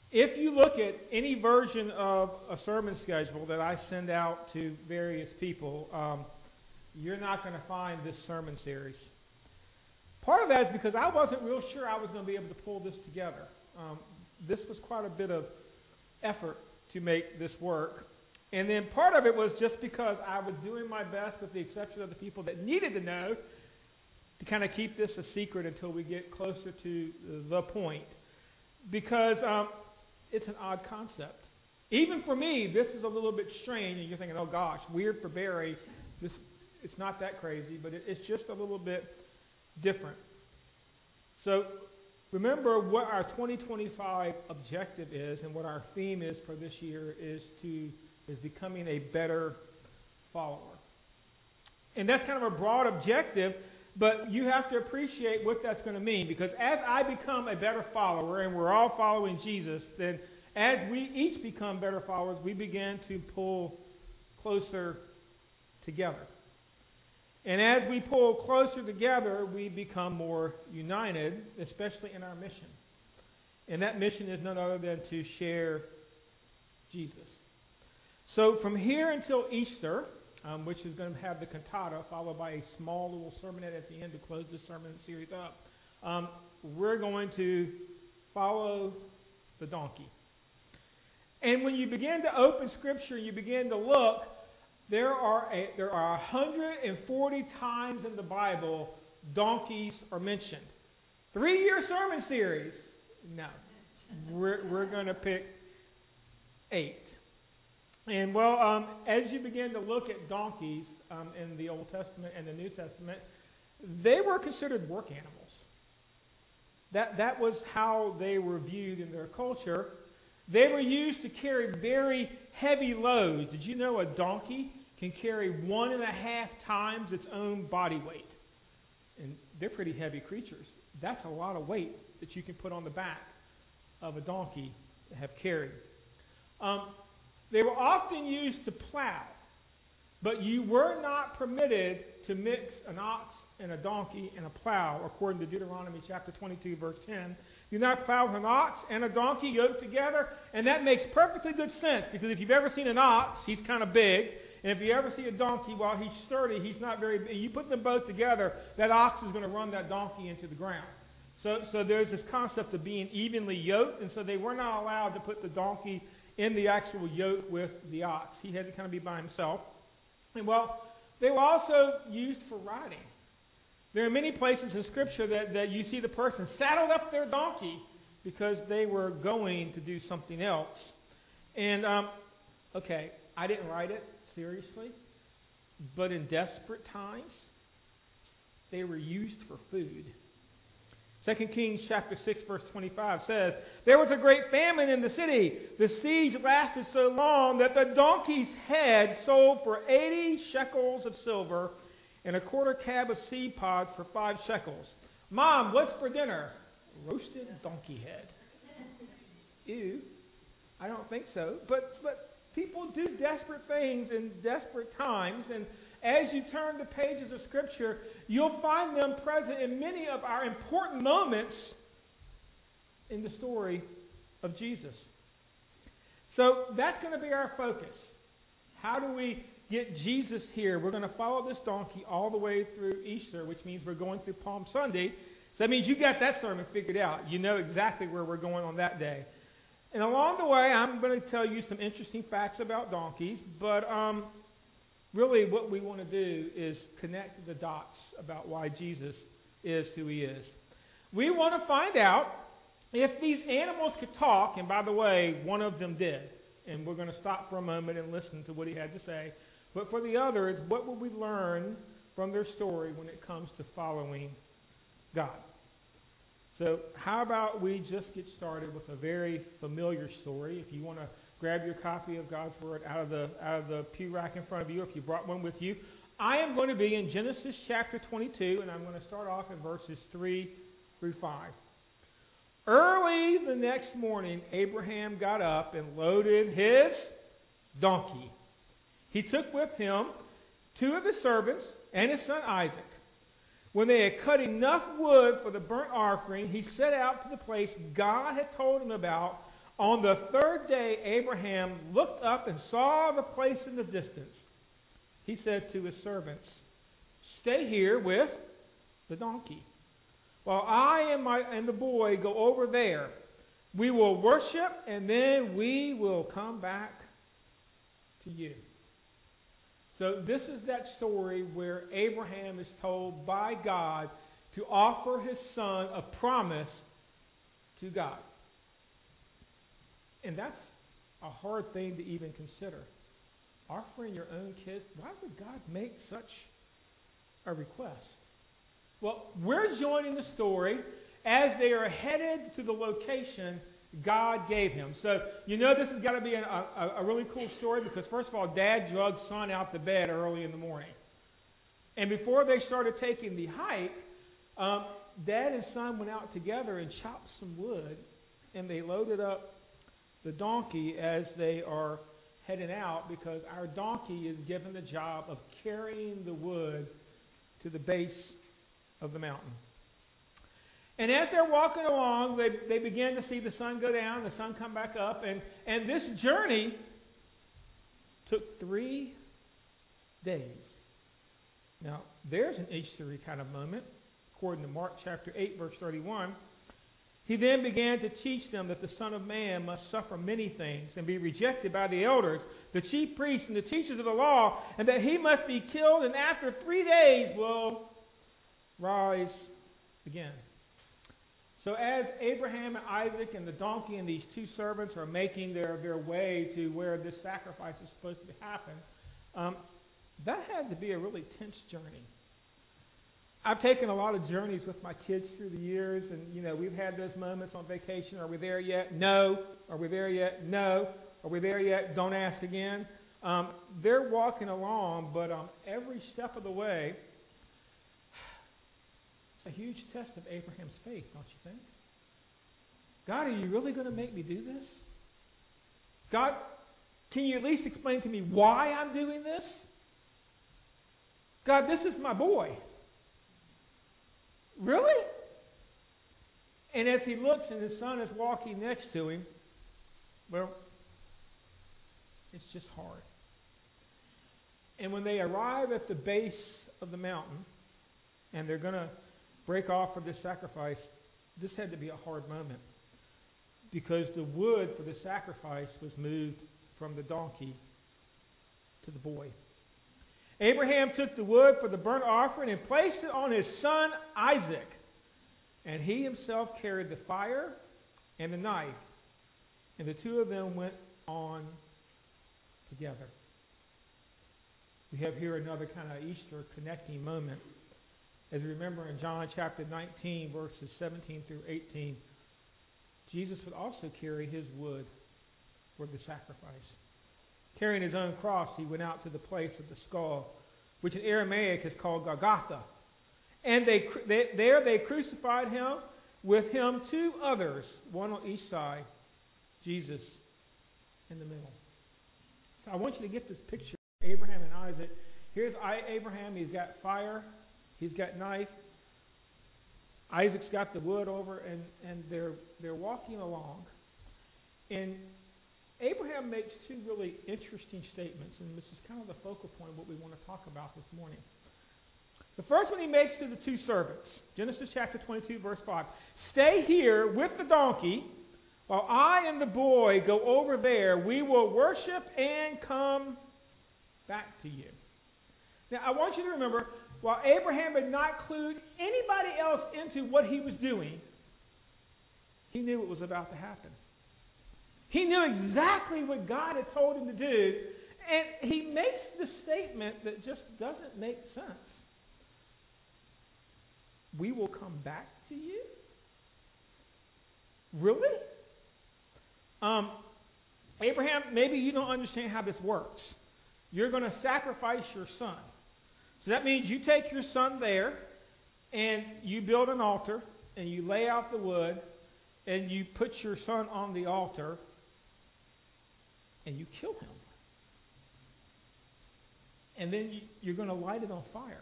If you look at any version of a sermon schedule that I send out to various people, you're not going to find this sermon series. Part of that is because I wasn't real sure I was going to be able to pull this together. This was quite a bit of effort to make this work. And then part of it was just because I was doing my best, with the exception of the people that needed to know, to kind of keep this a secret until we get closer to the point. Because it's an odd concept. Even for me, this is a little bit strange, and you're thinking, oh gosh, weird for Barry. It's not that crazy, but it's just a little bit different. So remember what our 2025 objective is, and what our theme is for this year is becoming a better follower. And that's kind of a broad objective, but you have to appreciate what that's going to mean, because as I become a better follower, and we're all following Jesus, then as we each become better followers, we begin to pull closer together. And as we pull closer together, we become more united, especially in our mission. And that mission is none other than to share Jesus. So from here until Easter, which is going to have the cantata, followed by a small little sermonette at the end to close this sermon series up, we're going to follow the donkey. And when you begin to open Scripture, you begin to look, there are 140 times in the Bible donkeys are mentioned. 3-year sermon series. No. We're going to pick 8. And well, as you begin to look at donkeys in the Old Testament and the New Testament, they were considered work animals. That was how they were viewed in their culture. They were used to carry very heavy loads. Did you know a donkey can carry 1.5 times its own body weight? And they're pretty heavy creatures. That's a lot of weight that you can put on the back of a donkey to have carried. They were often used to plow, but you were not permitted to mix an ox and a donkey and a plow, according to Deuteronomy chapter 22, verse 10. Do not plow with an ox and a donkey yoked together, and that makes perfectly good sense, because if you've ever seen an ox, he's kind of big, and if you ever see a donkey, while he's sturdy, he's not very big. You put them both together, that ox is going to run that donkey into the ground. So there's this concept of being evenly yoked, and so they were not allowed to put the donkey in the actual yoke with the ox. He had to kind of be by himself. And well, they were also used for riding. There are many places in Scripture that you see the person saddled up their donkey because they were going to do something else. And, okay, I didn't write it, seriously, but in desperate times, they were used for food. 2 Kings chapter 6, verse 25 says, there was a great famine in the city. The siege lasted so long that the donkey's head sold for 80 shekels of silver and a quarter cab of seed pods for 5 shekels. Mom, what's for dinner? Roasted donkey head. Ew. I don't think so. But people do desperate things in desperate times, and as you turn the pages of Scripture, you'll find them present in many of our important moments in the story of Jesus. So that's going to be our focus. How do we get Jesus here? We're going to follow this donkey all the way through Easter, which means we're going through Palm Sunday. So that means you got that sermon figured out. You know exactly where we're going on that day. And along the way, I'm going to tell you some interesting facts about donkeys, but really what we want to do is connect the dots about why Jesus is who he is. We want to find out if these animals could talk, and by the way, one of them did. And we're going to stop for a moment and listen to what he had to say. But for the others, what will we learn from their story when it comes to following God? So how about we just get started with a very familiar story. If you want to grab your copy of God's Word out of the pew rack in front of you, if you brought one with you. I am going to be in Genesis chapter 22, and I'm going to start off in verses 3 through 5. Early the next morning, Abraham got up and loaded his donkey. He took with him 2 of his servants and his son Isaac. When they had cut enough wood for the burnt offering, he set out to the place God had told him about On the third day, Abraham looked up and saw the place in the distance. He said to his servants, "Stay here with the donkey, while I and the boy go over there. We will worship, and then we will come back to you." So this is that story where Abraham is told by God to offer his son a promise to God. And that's a hard thing to even consider. Offering your own kids, why would God make such a request? Well, we're joining the story as they are headed to the location God gave him. So, this has got to be a really cool story because, first of all, Dad drugged son out to bed early in the morning. And before they started taking the hike, Dad and son went out together and chopped some wood, and they loaded up the donkey as they are heading out because our donkey is given the job of carrying the wood to the base of the mountain. And as they're walking along, they begin to see the sun go down, the sun come back up, and this journey took 3 days. Now, there's an Eastery kind of moment. According to Mark chapter 8, verse 31, he then began to teach them that the Son of Man must suffer many things and be rejected by the elders, the chief priests, and the teachers of the law, and that he must be killed, and after 3 days will rise again. So as Abraham and Isaac and the donkey and these 2 servants are making their way to where this sacrifice is supposed to happen, that had to be a really tense journey. I've taken a lot of journeys with my kids through the years, and we've had those moments on vacation. Are we there yet? No. Are we there yet? No. Are we there yet? Don't ask again. They're walking along, but every step of the way, it's a huge test of Abraham's faith, don't you think? God, are you really going to make me do this? God, can you at least explain to me why I'm doing this? God, this is my boy. Really? And as he looks and his son is walking next to him, well, it's just hard. And when they arrive at the base of the mountain and they're going to break off for this sacrifice, this had to be a hard moment because the wood for the sacrifice was moved from the donkey to the boy. Abraham took the wood for the burnt offering and placed it on his son Isaac. And he himself carried the fire and the knife. And the 2 of them went on together. We have here another kind of Easter connecting moment. As we remember in John chapter 19, verses 17 through 18, Jesus would also carry his wood for the sacrifice. Carrying his own cross, he went out to the place of the skull, which in Aramaic is called Golgotha. And there they crucified him, with him 2 others, one on each side, Jesus in the middle. So I want you to get this picture of Abraham and Isaac. Here's Abraham. He's got fire. He's got knife. Isaac's got the wood over, and they're walking along. And Abraham makes 2 really interesting statements, and this is kind of the focal point of what we want to talk about this morning. The first one he makes to the 2 servants, Genesis chapter 22, verse 5. "Stay here with the donkey, while I and the boy go over there. We will worship and come back to you." Now, I want you to remember, while Abraham had not clued anybody else into what he was doing, he knew what was about to happen. He knew exactly what God had told him to do, and he makes the statement that just doesn't make sense. We will come back to you? Really? Abraham, maybe you don't understand how this works. You're going to sacrifice your son. So that means you take your son there, and you build an altar, and you lay out the wood, and you put your son on the altar, and you kill him. And then you're going to light it on fire.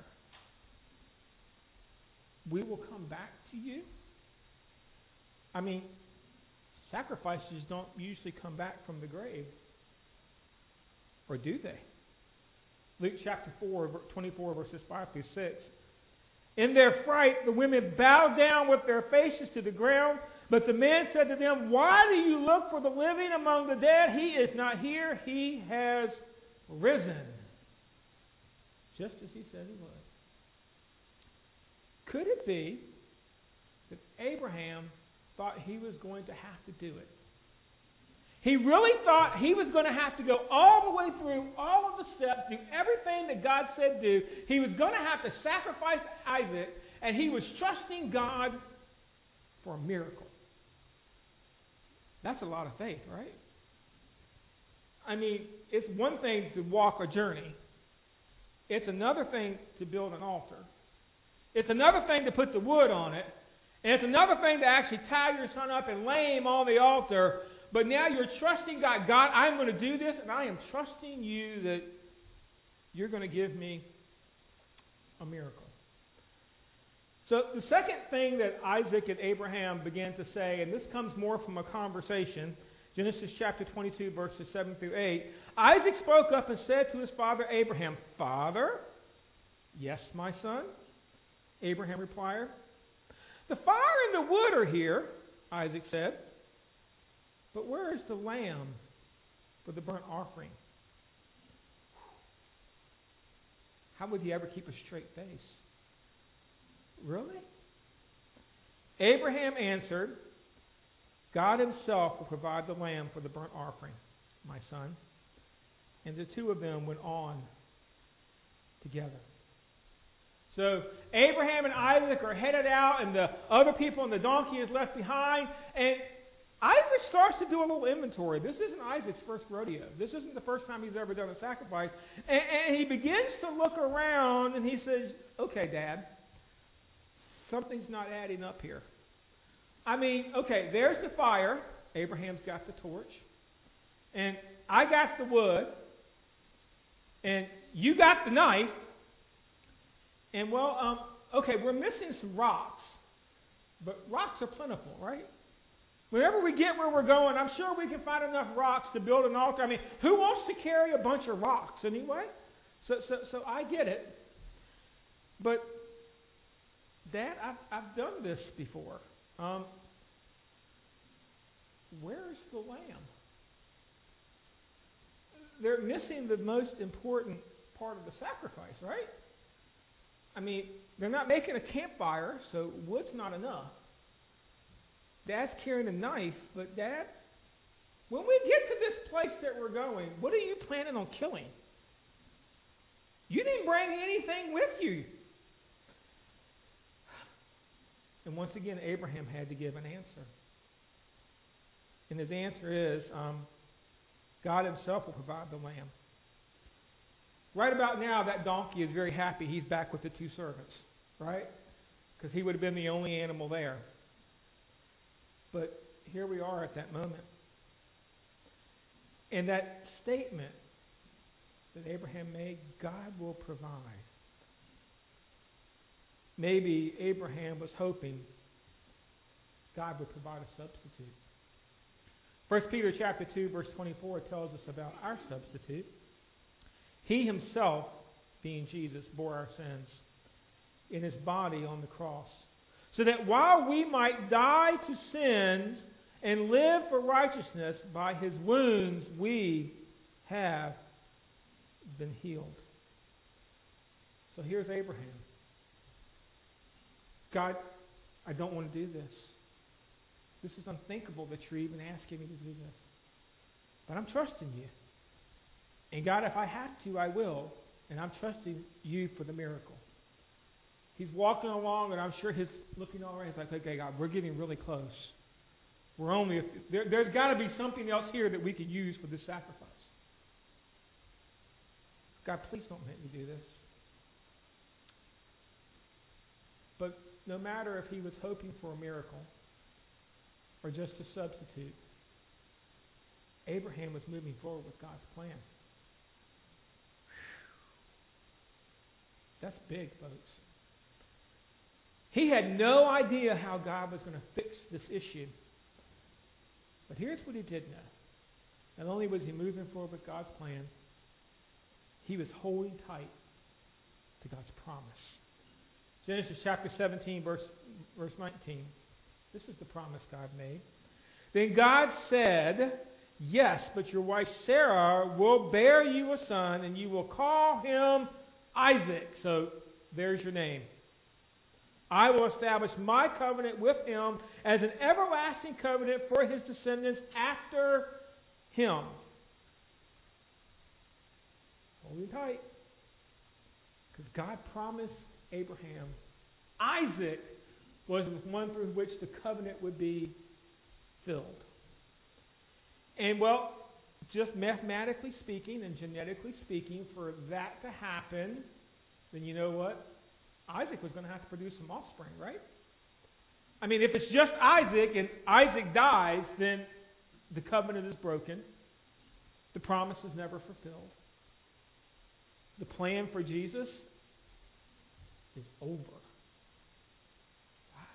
We will come back to you. I mean, sacrifices don't usually come back from the grave. Or do they? Luke chapter 4, 24, verses 5 through 6. In their fright, the women bowed down with their faces to the ground. But the men said to them, "Why do you look for the living among the dead? He is not here. He has risen." Just as he said he would. Could it be that Abraham thought he was going to have to do it? He really thought he was going to have to go all the way through all of the steps, do everything that God said do. He was going to have to sacrifice Isaac, and he was trusting God for a miracle. That's a lot of faith, right? I mean, it's one thing to walk a journey. It's another thing to build an altar. It's another thing to put the wood on it. And it's another thing to actually tie your son up and lay him on the altar. But now you're trusting God. God, I'm going to do this, and I am trusting you that you're going to give me a miracle. So the second thing that Isaac and Abraham began to say, and this comes more from a conversation, Genesis chapter 22, verses 7 through 8. Isaac spoke up and said to his father Abraham, "Father?" "Yes, my son," Abraham replied. "The fire and the wood are here," Isaac said. "But where is the lamb for the burnt offering?" How would he ever keep a straight face? Really? Abraham answered, "God himself will provide the lamb for the burnt offering, my son." And the two of them went on together. So Abraham and Isaac are headed out, and the other people on the donkey is left behind. And Isaac starts to do a little inventory. This isn't Isaac's first rodeo. This isn't the first time he's ever done a sacrifice. And he begins to look around, and he says, "Okay, Dad, something's not adding up here. I mean, okay, there's the fire. Abraham's got the torch. And I got the wood. And you got the knife. And, well, okay, we're missing some rocks. But rocks are plentiful, right? Whenever we get where we're going, I'm sure we can find enough rocks to build an altar. I mean, who wants to carry a bunch of rocks anyway? So I get it. But, Dad, I've done this before. Where's the lamb? They're missing the most important part of the sacrifice, right? I mean, they're not making a campfire, so wood's not enough. Dad's carrying a knife, but Dad, when we get to this place that we're going, what are you planning on killing? You didn't bring anything with you. And once again, Abraham had to give an answer. And his answer is, God himself will provide the lamb. Right about now, that donkey is very happy he's back with the two servants, right? Because he would have been the only animal there. But here we are at that moment. And that statement that Abraham made, God will provide. Maybe Abraham was hoping God would provide a substitute. 1 Peter chapter 2, verse 24 tells us about our substitute. He himself, being Jesus, bore our sins in his body on the cross, so that while we might die to sins and live for righteousness, by his wounds we have been healed. So here's Abraham. God, I don't want to do this. This is unthinkable that you're even asking me to do this. But I'm trusting you. And God, if I have to, I will. And I'm trusting you for the miracle. He's walking along, and I'm sure he's looking all around. He's like, okay, God, we're getting really close. There's got to be something else here that we can use for this sacrifice. God, please don't make me do this. But no matter if he was hoping for a miracle or just a substitute, Abraham was moving forward with God's plan. That's big, folks. He had no idea how God was going to fix this issue. But here's what he did know. Not only was he moving forward with God's plan, he was holding tight to God's promise. Genesis chapter 17, verse 19. This is the promise God made. Then God said, yes, but your wife Sarah will bear you a son, and you will call him Isaac. So there's your name. I will establish my covenant with him as an everlasting covenant for his descendants after him. Hold tight. Because God promised Abraham Isaac was the one through which the covenant would be filled. And well, just mathematically speaking and genetically speaking, for that to happen, then you know what? Isaac was going to have to produce some offspring, right? I mean, if it's just Isaac and Isaac dies, then the covenant is broken. The promise is never fulfilled. The plan for Jesus is over. Wow.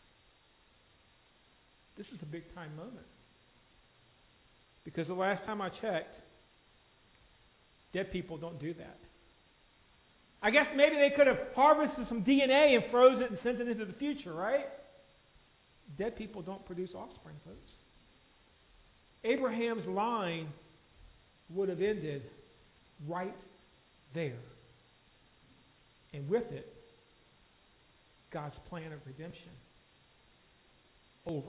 This is a big time moment. Because the last time I checked, dead people don't do that. I guess maybe they could have harvested some DNA and froze it and sent it into the future, right? Dead people don't produce offspring, folks. Abraham's line would have ended right there. And with it, God's plan of redemption over.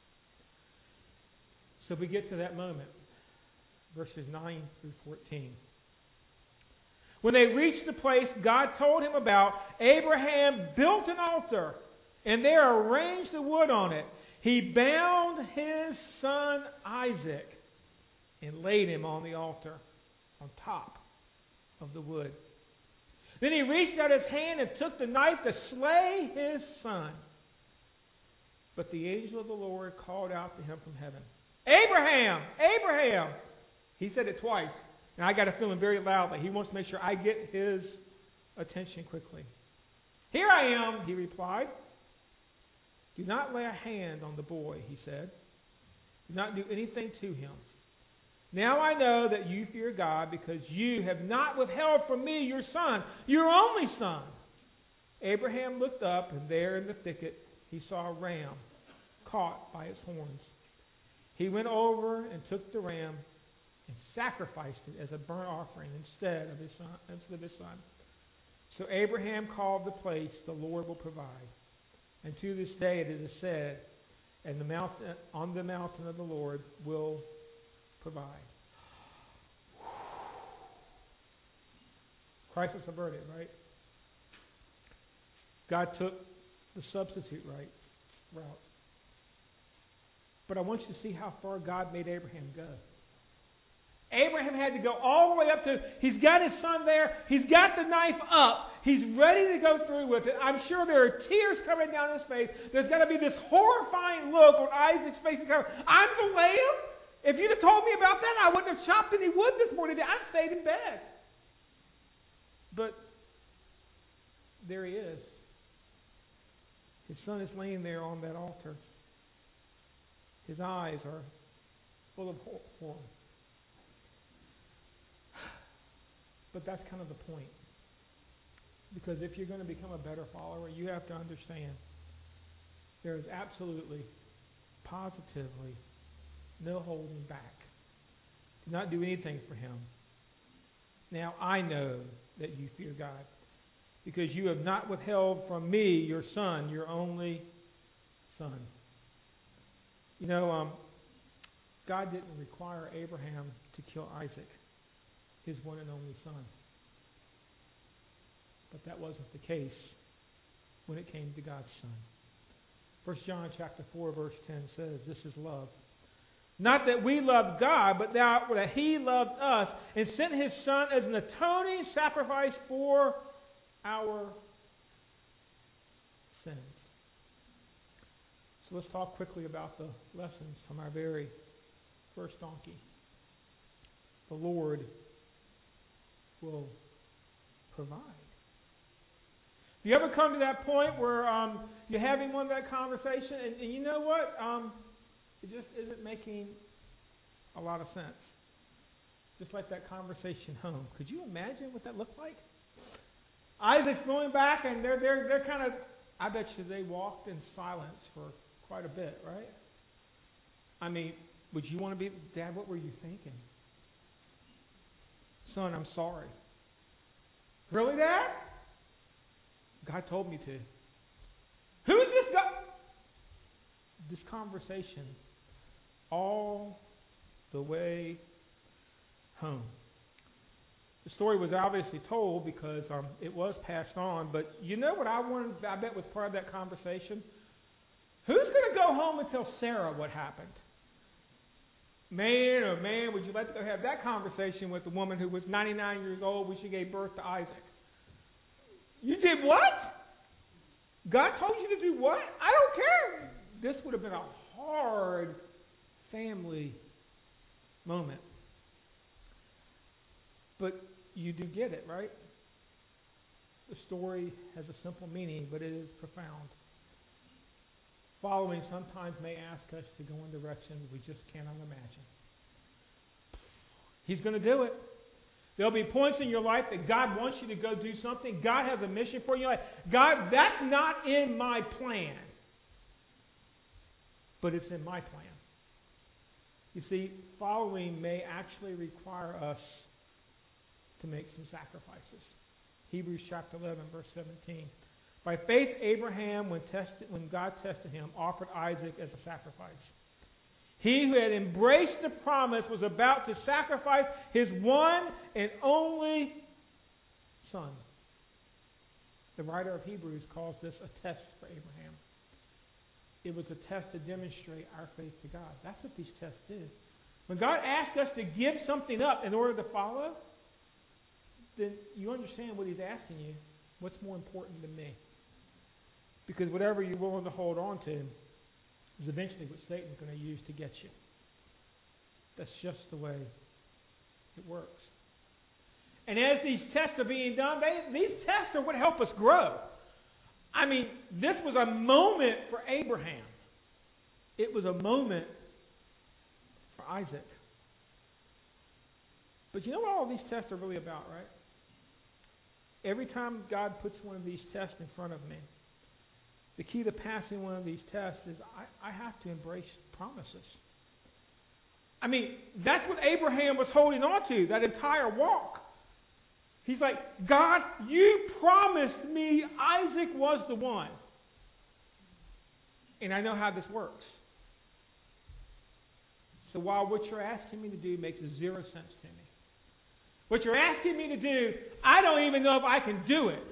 So we get to that moment, verses 9 through 14. When they reached the place God told him about, Abraham built an altar, and there arranged the wood on it. He bound his son Isaac and laid him on the altar on top of the wood. Then he reached out his hand and took the knife to slay his son. But the angel of the Lord called out to him from heaven, Abraham! Abraham! He said it twice. And I got a feeling very loudly. He wants to make sure I get his attention quickly. Here I am, he replied. Do not lay a hand on the boy, he said. Do not do anything to him. Now I know that you fear God because you have not withheld from me your son, your only son. Abraham looked up, and there in the thicket he saw a ram caught by its horns. He went over and took the ram and sacrificed it as a burnt offering instead of his son. So Abraham called the place, the Lord will provide. And to this day it is said, and on the mountain of the Lord will provide. Crisis averted, right? God took the substitute route. But I want you to see how far God made Abraham go. Abraham had to go all the way up to, he's got his son there, he's got the knife up, he's ready to go through with it. I'm sure there are tears coming down his face. There's got to be this horrifying look on Isaac's face. I'm the lamb? If you'd have told me about that, I wouldn't have chopped any wood this morning. I'd stayed in bed. But there he is. His son is laying there on that altar. His eyes are full of horror. But that's kind of the point. Because if you're going to become a better follower, you have to understand there is absolutely, positively no holding back. Do not do anything for him. Now I know that you fear God, because you have not withheld from me your son, your only son. You know, God didn't require Abraham to kill Isaac, his one and only son. But that wasn't the case when it came to God's son. 1 John chapter 4, verse 10 says, this is love. Not that we loved God, but that he loved us and sent his son as an atoning sacrifice for our sins. So let's talk quickly about the lessons from our very first donkey. The Lord will provide. You ever come to that point where you're having one of that conversation and you know what? it just isn't making a lot of sense. Just like that conversation home. Could you imagine what that looked like? Isaac's going back, and they're kind of, I bet you they walked in silence for quite a bit, right? I mean, would you want to be, Dad, what were you thinking? Son, I'm sorry. Really, Dad? God told me to. Who is this guy? This conversation all the way home. The story was obviously told because it was passed on, but you know what I bet was part of that conversation? Who's going to go home and tell Sarah what happened? Man, oh man, would you like to go have that conversation with the woman who was 99 years old when she gave birth to Isaac? You did what? God told you to do what? I don't care. This would have been a hard family moment. But you do get it, right? The story has a simple meaning, but it is profound. Following sometimes may ask us to go in directions we just cannot imagine. He's going to do it. There'll be points in your life that God wants you to go do something. God has a mission for you. Like, God, that's not in my plan. But it's in my plan. You see, following may actually require us to make some sacrifices. Hebrews chapter 11, verse 17. By faith, Abraham, when God tested him, offered Isaac as a sacrifice. He who had embraced the promise was about to sacrifice his one and only son. The writer of Hebrews calls this a test for Abraham. It was a test to demonstrate our faith to God. That's what these tests did. When God asks us to give something up in order to follow, then you understand what he's asking you. What's more important than me? Because whatever you're willing to hold on to is eventually what Satan's going to use to get you. That's just the way it works. And as these tests are being done, these tests are what help us grow. I mean, this was a moment for Abraham. It was a moment for Isaac. But you know what all these tests are really about, right? Every time God puts one of these tests in front of me, the key to passing one of these tests is I have to embrace promises. I mean, that's what Abraham was holding on to, that entire walk. He's like, God, you promised me Isaac was the one. And I know how this works. So while what you're asking me to do makes zero sense to me, what you're asking me to do, I don't even know if I can do it.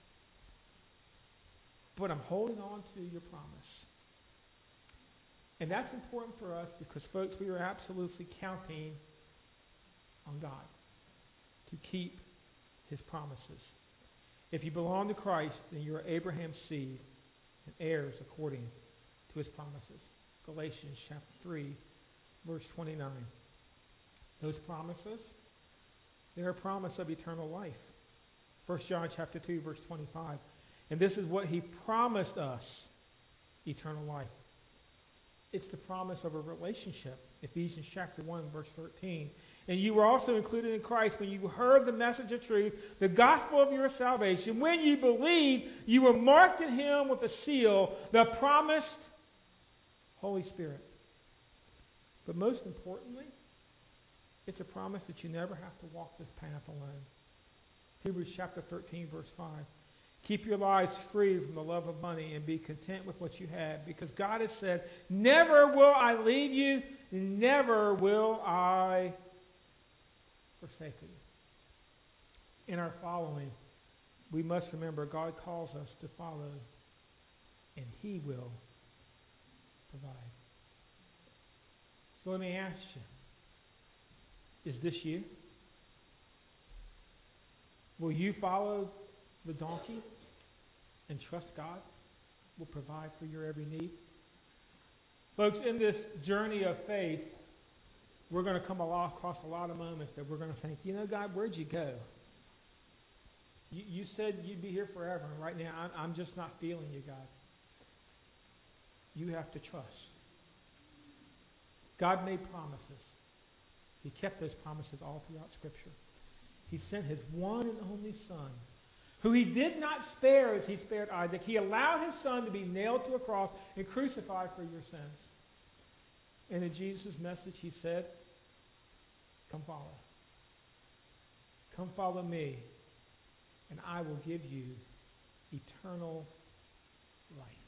But I'm holding on to your promise. And that's important for us because, folks, we are absolutely counting on God to keep his promises. If you belong to Christ, then you are Abraham's seed and heirs according to his promises. Galatians chapter 3, verse 29. Those promises, they're a promise of eternal life. 1 John chapter 2, verse 25. And this is what he promised us, eternal life. It's the promise of a relationship. Ephesians chapter 1, verse 13. And you were also included in Christ when you heard the message of truth, the gospel of your salvation. When you believed, you were marked in him with a seal, the promised Holy Spirit. But most importantly, it's a promise that you never have to walk this path alone. Hebrews chapter 13, verse 5. Keep your lives free from the love of money and be content with what you have, because God has said, never will I leave you, never will I forsake you. In our following, we must remember God calls us to follow, and he will provide. So let me ask you, is this you? Will you follow the donkey and trust God will provide for your every need? Folks, in this journey of faith, we're going to come across a lot of moments that we're going to think, you know, God, where'd you go? You said you'd be here forever, and right now I'm just not feeling you, God. You have to trust. God made promises. He kept those promises all throughout Scripture. He sent his one and only Son, who he did not spare as he spared Isaac. He allowed his Son to be nailed to a cross and crucified for your sins. And in Jesus' message, he said, come follow. Come follow me, and I will give you eternal life.